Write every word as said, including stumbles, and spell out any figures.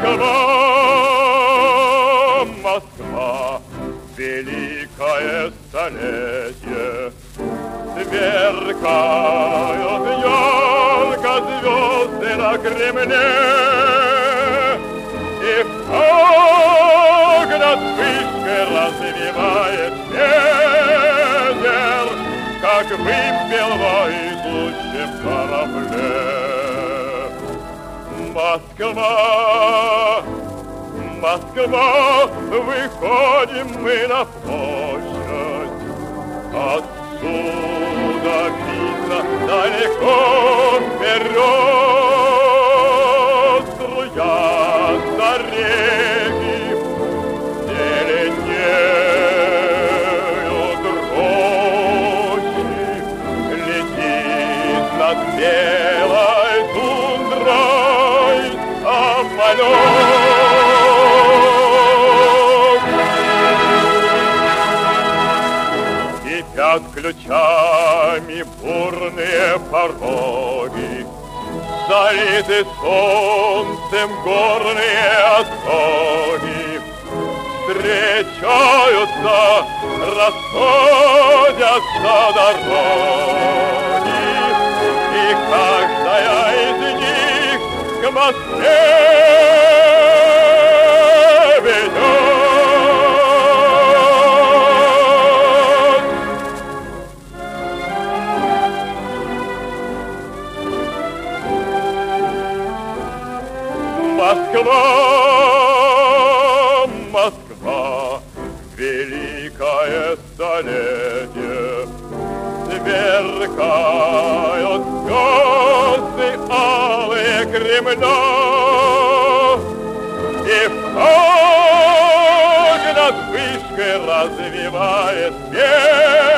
Москва, Москва, великое столетие, сверкают ярко звезды на Кремле, и как над вышкой развивает ветер, как вымпел воздушным корабле. Москва, Москва, выходим мы на площадь. Отсюда видно далеко вперед струятся реки, зеленеют рощи, летит над белой тундрой самолет. Кипят ключами бурные пороги, залиты солнцем горные отходи. Встречаются, расходятся дороги, и каждая из них к Москве ведет. Москва, Москва, великое столетие, сверкают звезды алые Кремля, и как над вышкой развивает ветер,